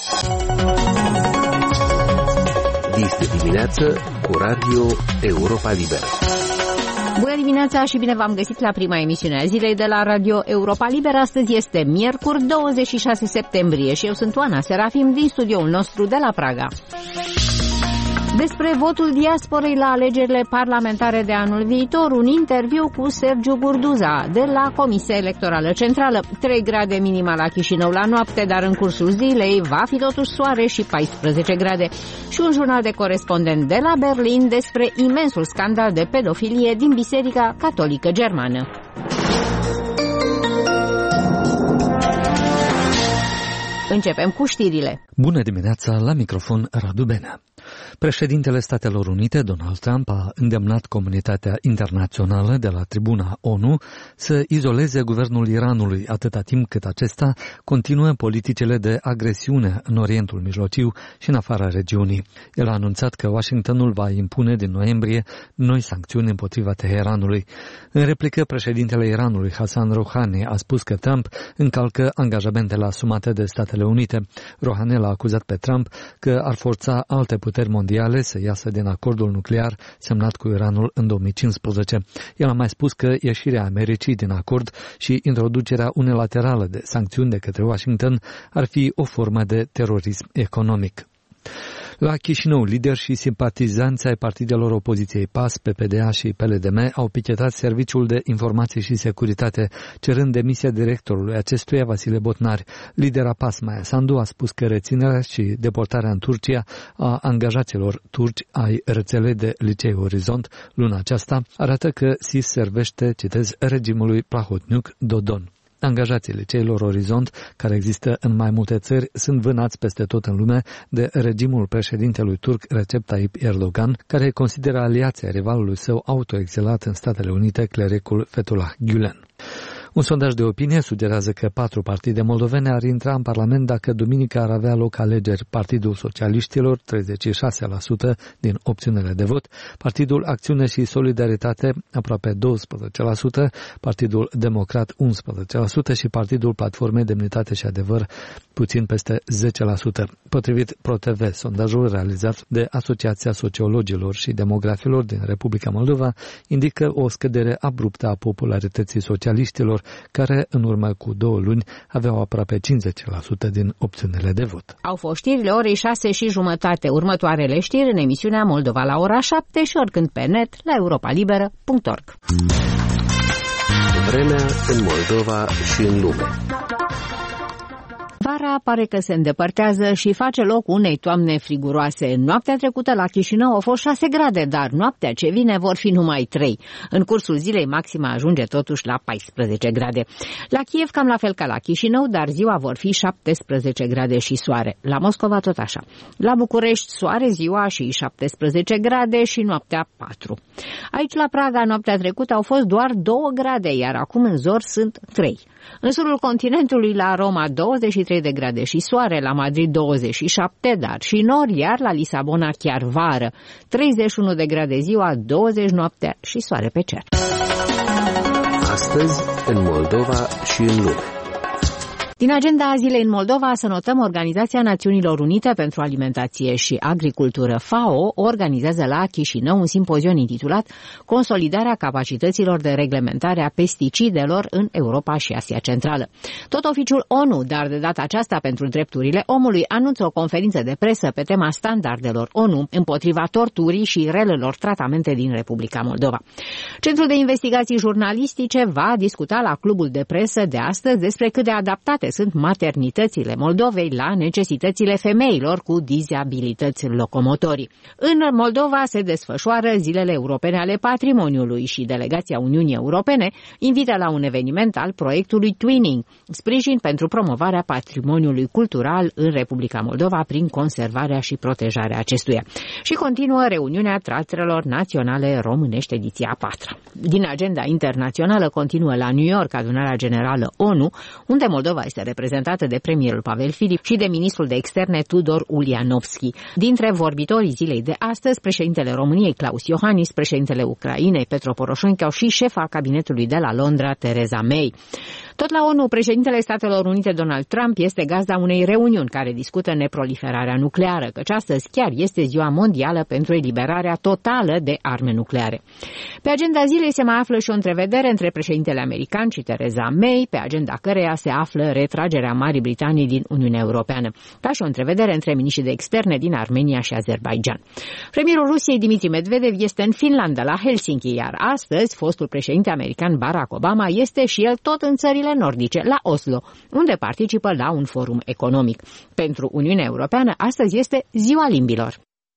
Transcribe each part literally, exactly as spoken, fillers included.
Este dimineață cu Radio Europa Liberă. Bună dimineața și bine v-am găsit la prima emisiune a zilei de la Radio Europa Liberă. Astăzi este miercuri, douăzeci și șase septembrie și eu sunt Oana Serafim din studioul nostru de la Praga. Despre votul diasporei la alegerile parlamentare de anul viitor, un interviu cu Sergiu Gurduza de la Comisia Electorală Centrală. trei grade minima la Chișinău la noapte, dar în cursul zilei va fi totuși soare și paisprezece grade. Și un jurnal de corespondent de la Berlin despre imensul scandal de pedofilie din Biserica Catolică Germană. Începem cu știrile. Bună dimineața, la microfon Radu Benea. Președintele Statelor Unite, Donald Trump, a îndemnat comunitatea internațională de la tribuna ONU să izoleze guvernul Iranului atâta timp cât acesta continuă politicile de agresiune în Orientul Mijlociu și în afara regiunii. El a anunțat că Washingtonul va impune din noiembrie noi sancțiuni împotriva Teheranului. În replică, președintele Iranului, Hassan Rouhani, a spus că Trump încalcă angajamentele asumate de Statele Unite. Rouhani l-a acuzat pe Trump că ar forța alte puteri mondiale să iasă din acordul nuclear semnat cu Iranul în două mii cincisprezece. El a mai spus că ieșirea Americii din acord și introducerea unilaterală de sancțiuni de către Washington ar fi o formă de terorism economic. La Chișinău, lideri și simpatizanți ai partidelor opoziției P A S, P P D A și P L D M au pichetat Serviciul de Informații și Securitate, cerând demisia directorului acestuia, Vasile Botnar. Lidera P A S, Maia Sandu, a spus că reținerea și deportarea în Turcia a angajaților turci ai rețelei de Licei Orizont luna aceasta arată că S I S servește, citez, regimului Plahotniuc-Dodon. Angajații liceilor Orizont, care există în mai multe țări, sunt vânați peste tot în lume de regimul președintelui turc Recep Tayyip Erdogan, care consideră aliația rivalului său autoexilat în Statele Unite, clericul Fethullah Gülen. Un sondaj de opinie sugerează că patru partide moldovene ar intra în Parlament dacă duminică ar avea loc alegeri. Partidul Socialiștilor, treizeci și șase la sută din opțiunile de vot, Partidul Acțiune și Solidaritate, aproape doisprezece la sută, Partidul Democrat, unsprezece la sută și Partidul Platformei Demnitate și Adevăr, puțin peste zece la sută. Potrivit ProTV, sondajul realizat de Asociația Sociologilor și Demografilor din Republica Moldova indică o scădere abruptă a popularității socialiștilor, care în urmă cu două luni aveau aproape cincizeci la sută din opțiunile de vot. Au fost știrile orei șase și jumătate. Următoarele știri în emisiunea Moldova la ora șapte și oricând pe net la europa liberă punct org. Vremea în Moldova și în lume. Vara pare că se îndepărtează și face loc unei toamne friguroase. Noaptea trecută la Chișinău au fost șase grade, dar noaptea ce vine vor fi numai trei. În cursul zilei maxima ajunge totuși la paisprezece grade. La Kiev cam la fel ca la Chișinău, dar ziua vor fi șaptesprezece grade și soare. La Moscova tot așa. La București soare ziua și șaptesprezece grade și noaptea patru. Aici la Praga noaptea trecută au fost doar două grade, iar acum în zor sunt trei. În sudul continentului la Roma douăzeci și trei de grade și soare, la Madrid douăzeci și șapte, dar și nori, iar la Lisabona chiar vară, treizeci și unu de grade ziua, douăzeci noaptea și soare pe cer. Astăzi, în Moldova și în lume. Din agenda zilei în Moldova să notăm Organizația Națiunilor Unite pentru Alimentație și Agricultură, FAO, organizează la Chișinău un simpozion intitulat Consolidarea capacităților de reglementare a pesticidelor în Europa și Asia Centrală. Tot oficiul ONU, dar de data aceasta pentru drepturile omului, anunță o conferință de presă pe tema standardelor ONU împotriva torturii și relelor tratamente din Republica Moldova. Centrul de Investigații Jurnalistice va discuta la clubul de presă de astăzi despre cât de adaptate sunt maternitățile Moldovei la necesitățile femeilor cu dizabilități locomotorii. În Moldova se desfășoară Zilele Europene ale Patrimoniului și delegația Uniunii Europene invită la un eveniment al proiectului Twinning, sprijin pentru promovarea patrimoniului cultural în Republica Moldova prin conservarea și protejarea acestuia. Și continuă reuniunea Teatrelor Naționale Românești, ediția a patra. Din agenda internațională continuă la New York adunarea generală ONU, unde Moldova este însă reprezentată de premierul Pavel Filip și de ministrul de externe Tudor Ulianovski. Dintre vorbitorii zilei de astăzi, președintele României Klaus Iohannis, președintele Ucrainei Petro Poroșenko și șefa cabinetului de la Londra Theresa May. Tot la ONU, președintele Statelor Unite Donald Trump este gazda unei reuniuni care discută neproliferarea nucleară, căci astăzi chiar este ziua mondială pentru eliberarea totală de arme nucleare. Pe agenda zilei se mai află și o întrevedere între președintele american și Theresa May, pe agenda căreia se află retragerea Marii Britanii din Uniunea Europeană, ca și o întrevedere între miniștrii de externe din Armenia și Azerbaidjan. Premierul Rusiei Dmitri Medvedev este în Finlanda, la Helsinki, iar astăzi fostul președinte american Barack Obama este și el tot în țările nordice, la Oslo, unde participă la un forum economic. Pentru Uniunea Europeană, astăzi este Ziua Limbilor.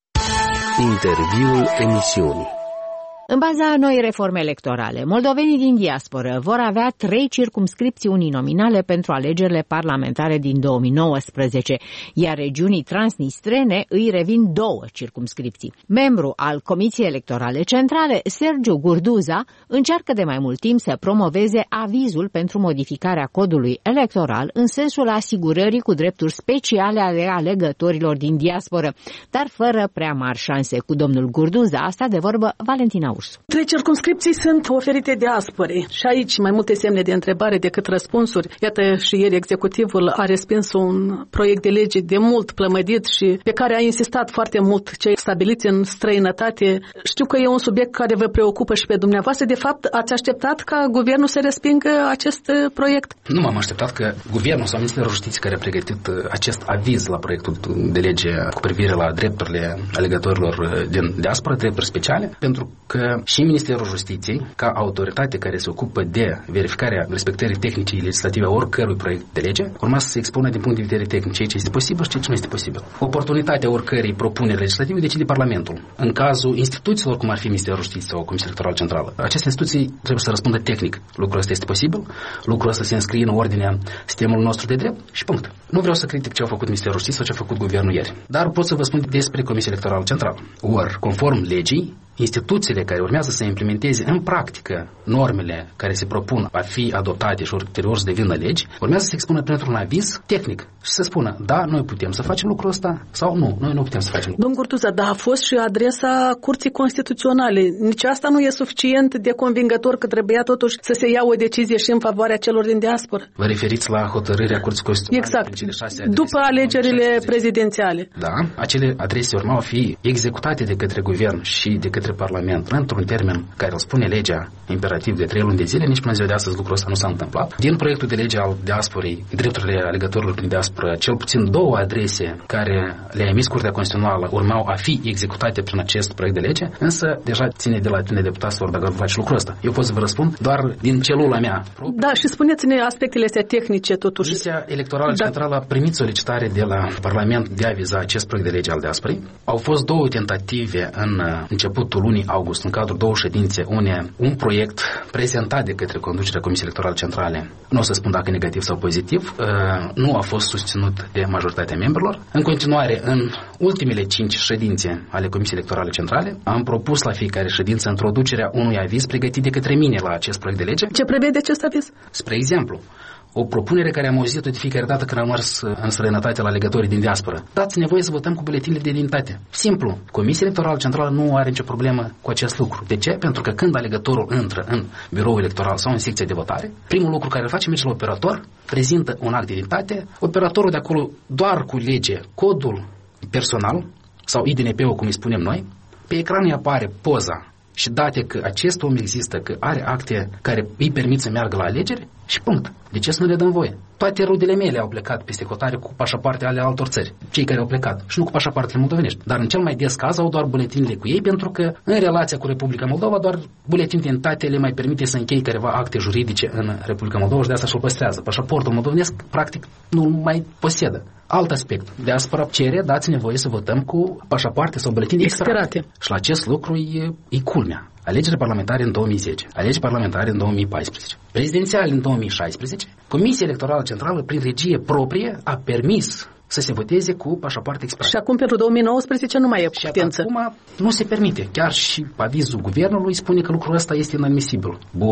Interviul emisiunii. În baza noii reforme electorale, moldovenii din diasporă vor avea trei circumscripții uninominale pentru alegerile parlamentare din două mii nouăsprezece, iar regiunii transnistrene îi revin două circumscripții. Membru al Comisiei Electorale Centrale, Sergiu Gurduza, încearcă de mai mult timp să promoveze avizul pentru modificarea codului electoral în sensul asigurării cu drepturi speciale ale alegătorilor din diasporă, dar fără prea mari șanse. Cu domnul Gurduza a stat de vorbă Valentina. Trei circumscripții sunt oferite diasporei și aici mai multe semne de întrebare decât răspunsuri. Iată, și ieri executivul a respins un proiect de lege de mult plămădit și pe care a insistat foarte mult cei stabiliți în străinătate. Știu că e un subiect care vă preocupă și pe dumneavoastră. De fapt, ați așteptat ca guvernul să respingă acest proiect? Nu m-am așteptat că guvernul sau Ministerul Justiției, care a pregătit acest aviz la proiectul de lege cu privire la drepturile alegătorilor din diaspora, drepturi speciale, pentru că și Ministerul Justiției, ca autoritate care se ocupă de verificarea respectării tehnice legislative a oricărui proiect de lege, urma să se expună din punct de vedere tehnic ce este posibil și ce nu este posibil. Oportunitatea oricărei propuneri legislative decide Parlamentul. În cazul instituțiilor, cum ar fi Ministerul Justiției sau Comisia Electorală Centrală, aceste instituții trebuie să răspundă tehnic. Lucrul ăsta este posibil, lucrul ăsta se înscrie în ordinea sistemului nostru de drept și punct. Nu vreau să critic ce a făcut Ministerul Justiției sau ce a făcut guvernul ieri, dar pot să vă spun despre Comisia Electorală Centrală. Ori, conform legii, instituțiile care urmează să implementeze în practică normele care se propun a fi adoptate și ulterior să devină legi, urmează să se expună printr-un aviz tehnic și să spună, da, noi putem să facem lucrul ăsta sau nu, noi nu putem să facem lucrul. Domnul Gurduza, da, a fost și adresa Curții Constituționale. Nici asta nu e suficient de convingător, că trebuia totuși să se ia o decizie și în favoarea celor din diaspora. Vă referiți la hotărârea Curții Constituționale? Exact. După alegerile prezidențiale. Da, acele adrese urmau a fi executate de către guvern și de către Parlament într-un termen care îl spune legea imperativ de trei luni de zile. Nici până ziua de astăzi lucrul ăsta nu s-a întâmplat. Din proiectul de lege al diasporei, drepturile alegătorilor din diaspora, cel puțin două adrese care le-a emis Curtea Constituțională urmau a fi executate prin acest proiect de lege, însă deja ține de la tine deputat să dacă faci lucrul ăsta. Eu pot să vă răspund doar din celula mea. Da, și spuneți-ne aspectele astea tehnice totuși. Comisia Electorală da. Centrală a primit solicitare de la Parlament de a viza acest proiect de lege al diasporei. Au fost două tentative în începutul lunii august, în cadrul două ședințe, une, un proiect prezentat de către conducerea Comisiei Electorale Centrale, nu o să spun dacă negativ sau pozitiv, nu a fost susținut de majoritatea membrilor. În continuare, în ultimele cinci ședințe ale Comisiei Electorale Centrale, am propus la fiecare ședință introducerea unui aviz pregătit de către mine la acest proiect de lege. Ce prevede acest aviz? Spre exemplu, o propunere care am auzit-o de fiecare dată când am mers în străinătate la alegătorii din diaspora. Dați nevoie să votăm cu buletinele de identitate. Simplu. Comisia Electorală Centrală nu are nicio problemă cu acest lucru. De ce? Pentru că când alegătorul intră în biroul electoral sau în secția de votare, primul lucru care îl face, merge la operator, prezintă un act de identitate, operatorul de acolo doar culege codul personal sau I D N P-ul, cum îi spunem noi, pe ecran îi apare poza și date că acest om există, că are acte care îi permit să meargă la alegeri și punct. De ce să nu le dăm voie? Toate rudele mele au plecat peste hotare cu pașapoarte ale altor țări, cei care au plecat, și nu cu pașapoartele moldovenești. Dar în cel mai des caz au doar buletinile cu ei, pentru că în relația cu Republica Moldova doar buletinul de identitate le mai permite să încheie careva acte juridice în Republica Moldova și de asta și-l păstrează. Pașaportul moldovenesc practic nu mai posedă. Alt aspect. Diaspora cere, dați nevoie să votăm cu pașapoarte sau buletini expirate. Și la acest lucru e, e culmea. Alegeri parlamentare în două mii zece, alegeri parlamentare în două mii paisprezece, prezidențiale în două mii șaisprezece, Comisia Electorală Centrală, prin regie proprie, a permis să se voteze cu pașapoarte expirate. Și acum pentru două mii nouăsprezece nu mai e putință. Și acum nu se permite. Chiar și avizul guvernului spune că lucrul ăsta este inadmisibil. Bun,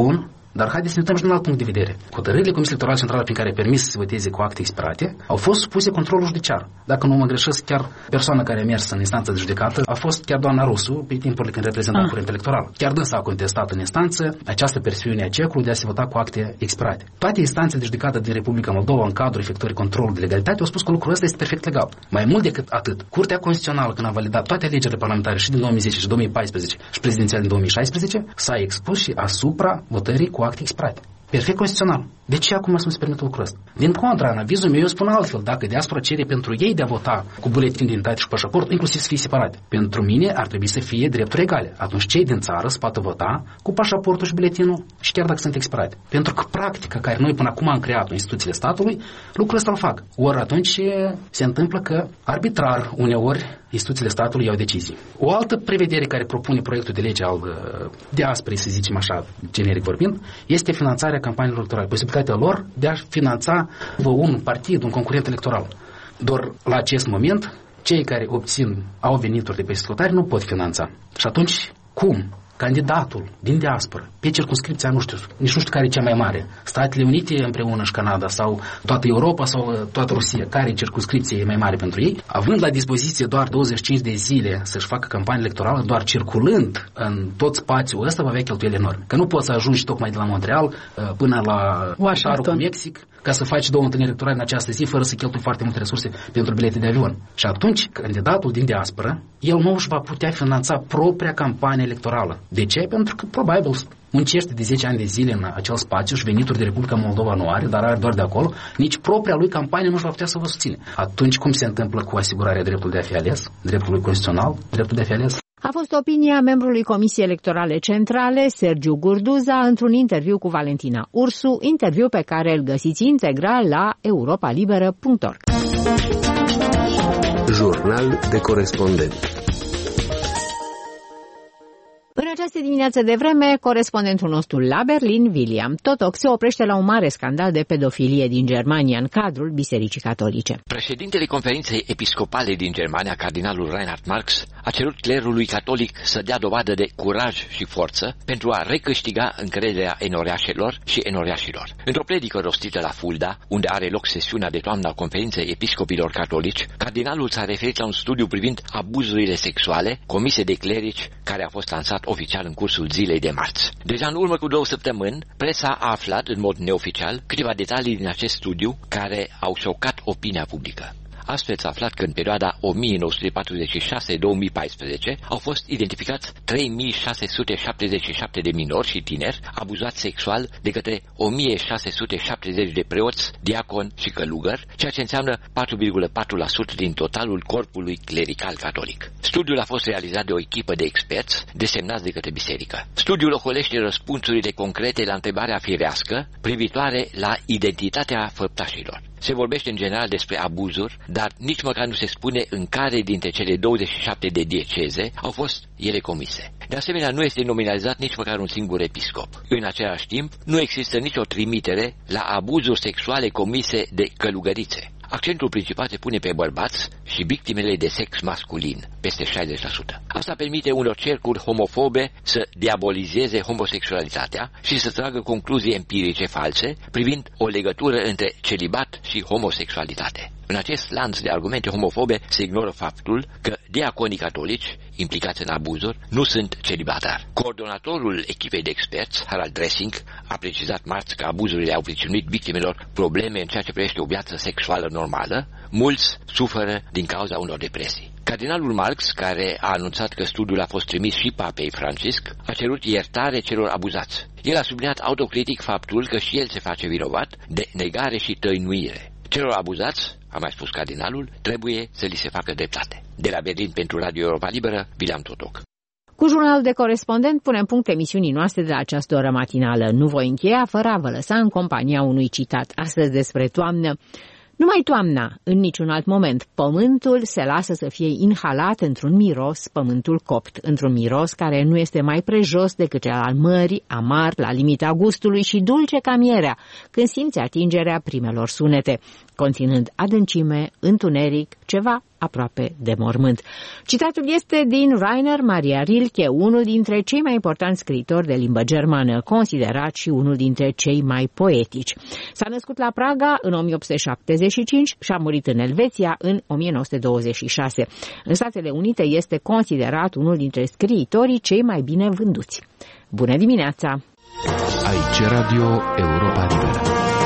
Dar haideți să ne uităm și din alt punct de vedere. Hotărârile Comisiei Electorale Centrale prin care permis să se voteze cu acte expirate au fost supuse controlul judiciar. Dacă nu mă greșesc, chiar persoana care a mers în instanță de judecată a fost chiar doamna Rusu, pe timpurile când reprezenta ah. curentul electoral. Chiar dânsa a contestat în instanță această persoană a cecului de a se vota cu acte expirate. Toate instanțele de judecată din Republica Moldova, în cadrul efectuării controlului de legalitate, au spus că lucrul ăsta este perfect legal. Mai mult decât atât, Curtea Constituțională, când a validat toate alegerile parlamentare și din două mii zece și două mii paisprezece și prezidențiale din două mii șaisprezece, s-a expus și asupra votării cu acte expirate. Perfect constituțional. De ce acum să nu se permită lucrul ăsta? Din contra, în avizul meu eu spun altfel. Dacă diaspora cere pentru ei de a vota cu buletin de identitate și cu pașaport, inclusiv să fie separate. Pentru mine ar trebui să fie drepturi egale. Atunci cei din țară să poată vota cu pașaportul și buletinul și chiar dacă sunt expirate. Pentru că practica care noi până acum am creat în instituțiile statului, lucrul ăsta îl fac. Ori atunci se întâmplă că arbitrar uneori instituțiile statului iau decizii. O altă prevedere care propune proiectul de lege al diasporei, să zicem așa, generic vorbind, este finanțarea campaniilor electorale. Posibilitatea lor de a finanța un partid, un concurent electoral. Doar la acest moment, cei care obțin, au venituri de pe exploatare nu pot finanța. Și atunci, cum? Candidatul din diasporă, pe circumscripția, nu știu, nici nu știu care e cea mai mare, Statele Unite împreună și Canada sau toată Europa sau toată Rusia, care circumscripție e mai mare pentru ei, având la dispoziție doar douăzeci și cinci de zile să-și facă campanie electorală, doar circulând în tot spațiul ăsta va avea cheltuieli enorme. Că nu poți să ajungi tocmai de la Montreal până la Washington, cu Mexic, ca să faci două întâlniri electorale în această zi fără să cheltui foarte multe resurse pentru bilete de avion. Și atunci, candidatul din diasporă, el nu își va putea finanța propria campanie electorală. De ce? Pentru că probabil muncește de zece ani de zile în acel spațiu și venituri de Republica Moldova nu are, dar are doar de acolo, nici propria lui campanie nu își va putea să vă susține. Atunci cum se întâmplă cu asigurarea dreptului de a fi ales, dreptului constituțional, dreptul de a fi ales? A fost opinia membrului Comisiei Electorale Centrale, Sergiu Gurduza, într-un interviu cu Valentina Ursu, interviu pe care îl găsiți integral la europa liberă punct org. Jurnal de corespondent. În această dimineață de vreme, corespondentul nostru la Berlin, William Totok, se oprește la un mare scandal de pedofilie din Germania în cadrul Bisericii Catolice. Președintele Conferinței Episcopale din Germania, cardinalul Reinhard Marx, a cerut clerului catolic să dea dovadă de curaj și forță pentru a recâștiga încrederea enoriașelor și enoriașilor. Într-o predică rostită la Fulda, unde are loc sesiunea de toamnă a Conferinței Episcopilor Catolici, cardinalul s-a referit la un studiu privind abuzurile sexuale comise de clerici care a fost lansat oficial în cursul zilei de marți. Deja în urmă cu două săptămâni, presa a aflat în mod neoficial câteva detalii din acest studiu care au șocat opinia publică. Astfel s-a aflat că în perioada o mie nouă sute patruzeci și șase - două mii paisprezece au fost identificați trei mii șase sute șaptezeci și șapte de minori și tineri abuzați sexual de către o mie șase sute șaptezeci de preoți, diaconi și călugări, ceea ce înseamnă patru virgulă patru la sută din totalul corpului clerical catolic. Studiul a fost realizat de o echipă de experți desemnați de către biserică. Studiul ocolește răspunsurile concrete la întrebarea firească privitoare la identitatea făptașilor. Se vorbește în general despre abuzuri, dar nici măcar nu se spune în care dintre cele douăzeci și șapte de dieceze au fost ele comise. De asemenea, nu este nominalizat nici măcar un singur episcop. În același timp, nu există nicio trimitere la abuzuri sexuale comise de călugărițe. Accentul principal se pune pe bărbați și victimele de sex masculin, peste șaizeci la sută. Asta permite unor cercuri homofobe să diabolizeze homosexualitatea și să tragă concluzii empirice false privind o legătură între celibat și homosexualitate. În acest lanț de argumente homofobe se ignoră faptul că diaconii catolici implicați în abuzuri nu sunt celibatari. Coordonatorul echipei de experți, Harald Dressing, a precizat marți că abuzurile au pricinuit victimelor probleme în ceea ce privește o viață sexuală normală. Mulți suferă din cauza unor depresii. Cardinalul Marx, care a anunțat că studiul a fost trimis și papei Francisc, a cerut iertare celor abuzați. El a subliniat autocritic faptul că și el se face vinovat de negare și tăinuire. Celor abuzați, a mai spus cardinalul, trebuie să li se facă dreptate. De la Berlin pentru Radio Europa Liberă, William Totok. Cu jurnalul de corespondent punem punct emisiunii noastre de la această oră matinală. Nu voi încheia fără a vă lăsa în compania unui citat astăzi despre toamnă. Numai toamna, în niciun alt moment, pământul se lasă să fie inhalat într-un miros, pământul copt, într-un miros care nu este mai prejos decât cel al mării, amar, la limita gustului și dulce ca mierea, când simți atingerea primelor sunete, conținând adâncime, întuneric, ceva aproape de mormânt. Citatul este din Rainer Maria Rilke, unul dintre cei mai importanți scriitori de limbă germană, considerat și unul dintre cei mai poetici. S-a născut la Praga în o mie opt sute șaptezeci și cinci și a murit în Elveția în o mie nouă sute douăzeci și șase. În Statele Unite este considerat unul dintre scriitorii cei mai bine vânduți. Bună dimineața! Aici Radio Europa Liberă.